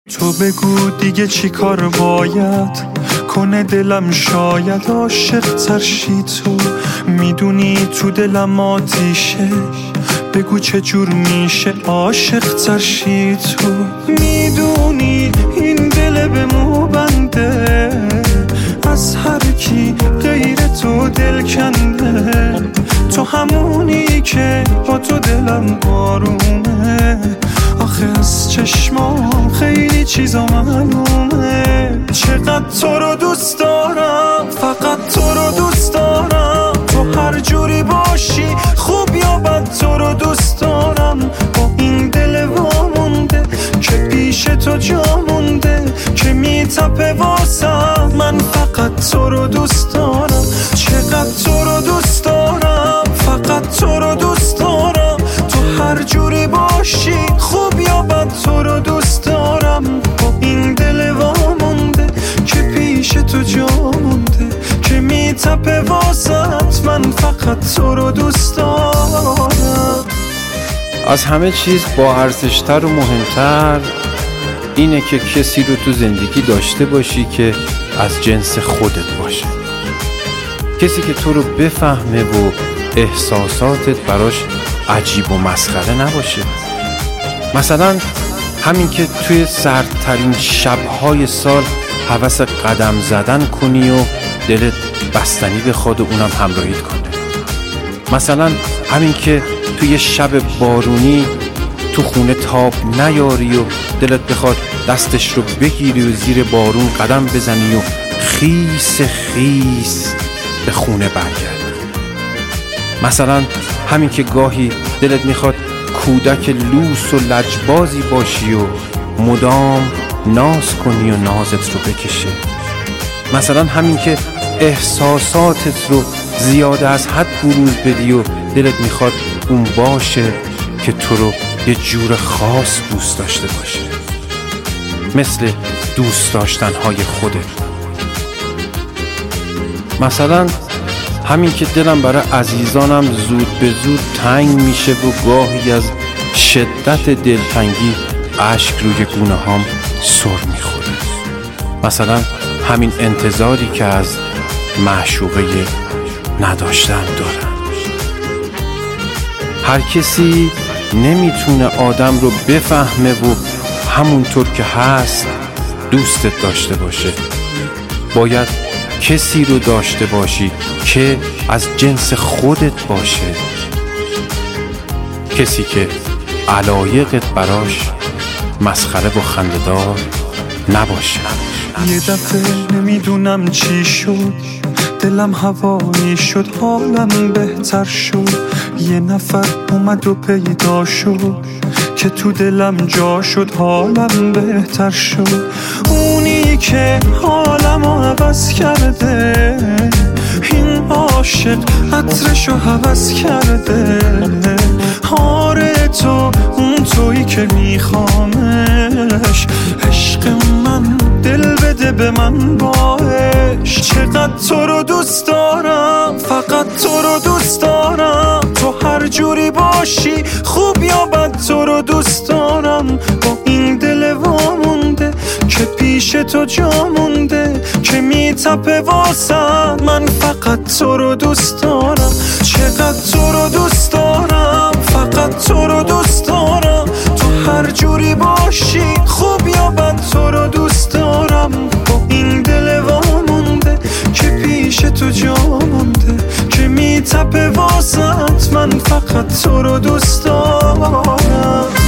تو بگو دیگه چی کار باید کنه دلم، شاید عاشق ترشی. تو میدونی تو دلم آتیشه، بگو چه جور میشه عاشق ترشی. تو میدونی این دل به مو بنده، از هر کی غیر تو دل کنده. تو همونی که با تو دلم آرومه، آخه از چشمام خیلی چیزا معلومه. چقدر تو رو دوست دارم، فقط تو رو دوست دارم. تو هر جوری باشی خوب یا بد تو رو دوست دارم. با این دل وامونده که پیش تو جا مونده، که میتپه واسم. من فقط تو رو دوست دارم. چقدر تو رو دوست دارم، فقط تو رو دوست دارم. تو هر جوری باشی خوب یا بد تو رو دوست دارم. با این دل وامونده که پیش تو جا مونده، که میتپه واسط. من فقط تو رو دوست دارم. از همه چیز با ارزشتر و مهمتر اینه که کسی رو تو زندگی داشته باشی که از جنس خودت باشه، کسی که تو رو بفهمه و احساساتت براش عجیب و مسخره نباشه. مثلا همین که توی سردترین شبهای سال هوس قدم زدن کنی و دلت بستنی بخواد و اونم همراهیت کنه. مثلا همین که توی شب بارونی تو خونه تاب نیاری و دلت بخواد دستش رو بگیری و زیر بارون قدم بزنی و خیس خیس به خونه برگردی. مثلا همین که گاهی دلت میخواد کودک لوس و لجبازی باشی و مدام ناز کنی و نازت رو بکشه. مثلا همین که احساساتت رو زیاده از حد بروز بدی و دلت میخواد اون باشه که تو رو یه جور خاص دوست داشته باشه، مثل دوست داشتنهای خودت. مثلا همین که دلم برای عزیزانم زود به زود تنگ میشه و گاهی از شدت دلتنگی اشک روی گونه هام سر میخوره. مثلا همین انتظاری که از معشوقه نداشتن دارم. هر کسی نمیتونه آدم رو بفهمه و همونطور که هست دوستت داشته باشه. باید کسی رو داشته باشی که از جنس خودت باشه، کسی که علایقت براش مسخره و خنده‌دار نباشه. یه دفعه نمیدونم چی شد، دلم هوایی شد، حالم بهتر شد. یه نفر اومد و پیدا شد که تو دلم جا شد، حالم بهتر شد. اونی که حالمو عوض کرده، این عاشق عطرشو حوض کرده. آره تو اون تویی که میخوامش، عشق من دل بده به من باش. چقدر تو رو دوست دارم، فقط تو رو دوست دارم. تو هر جوری باشی خوب یا بد تو رو دوست دارم. با این دل وامونده که پیش تو جا مونده، که میتپه واسم. من فقط تو رو دوست دارم. چقدر تو رو دوست دارم، فقط تو رو دوست دارم. تو هر جوری باشی خوب یا بد تو رو دوست دارم. با این دل وامونده که پیش تو جا مونده، که میتپه واسط. من فقط تو رو دوست دارم.